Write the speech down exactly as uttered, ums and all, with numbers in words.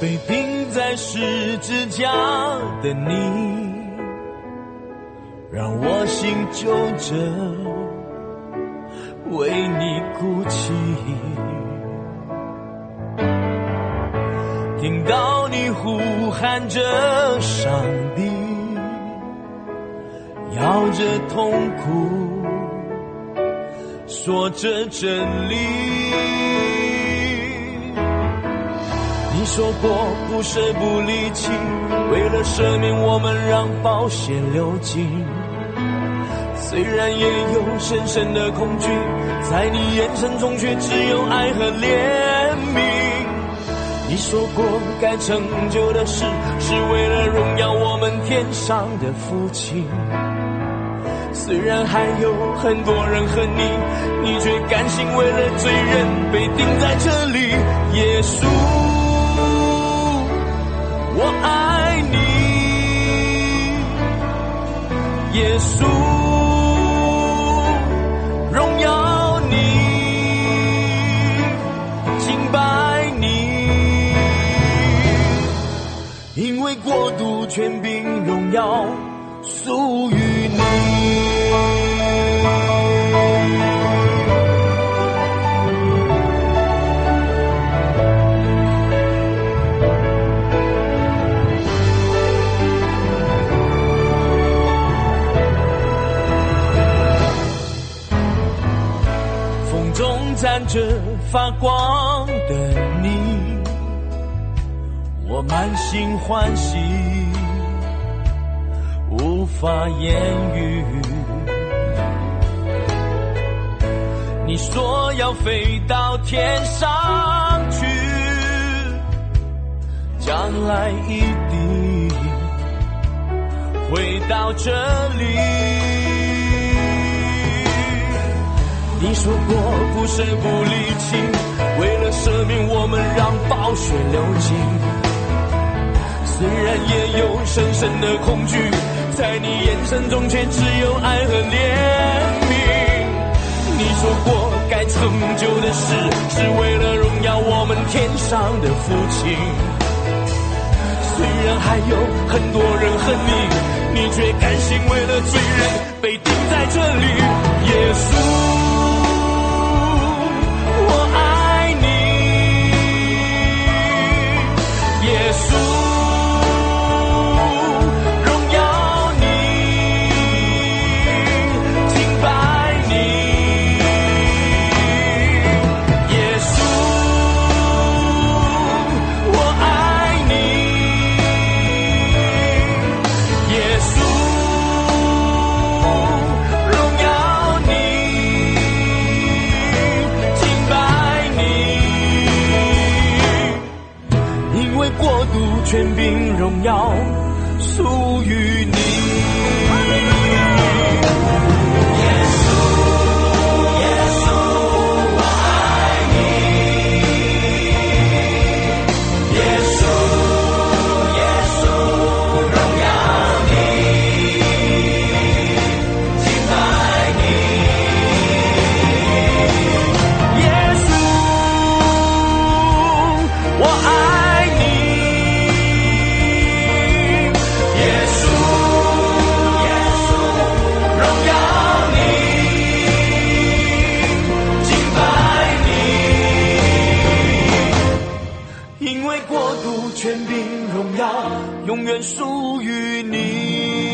被钉在十字架的你，让我心揪着为你哭泣。听到你呼喊着上帝，摇着痛苦，说着真理。你说过不舍不离弃，为了赦免我们让宝血流尽。虽然也有深深的恐惧，在你眼神中却只有爱和怜悯。你说过该成就的事，是为了荣耀我们天上的父亲。虽然还有很多人恨你，你却甘心为了罪人被钉在这里。耶稣，我爱你。耶稣，荣耀你，敬拜你，因为国度、权柄、荣耀属于你。风中站着发光的你，我满心欢喜，无法言语。你说要飞到天上去，将来一定回到这里。你说过不舍不离弃，为了赦免我们让宝血流尽。虽然也有深深的恐惧，在你眼神中却只有爱和怜悯。你说过该成就的事，是为了荣耀我们天上的父亲。虽然还有很多人恨你，你却甘心为了罪人被钉在这里。耶稣，我爱你。耶稣，权柄荣耀属于你。永远属于你。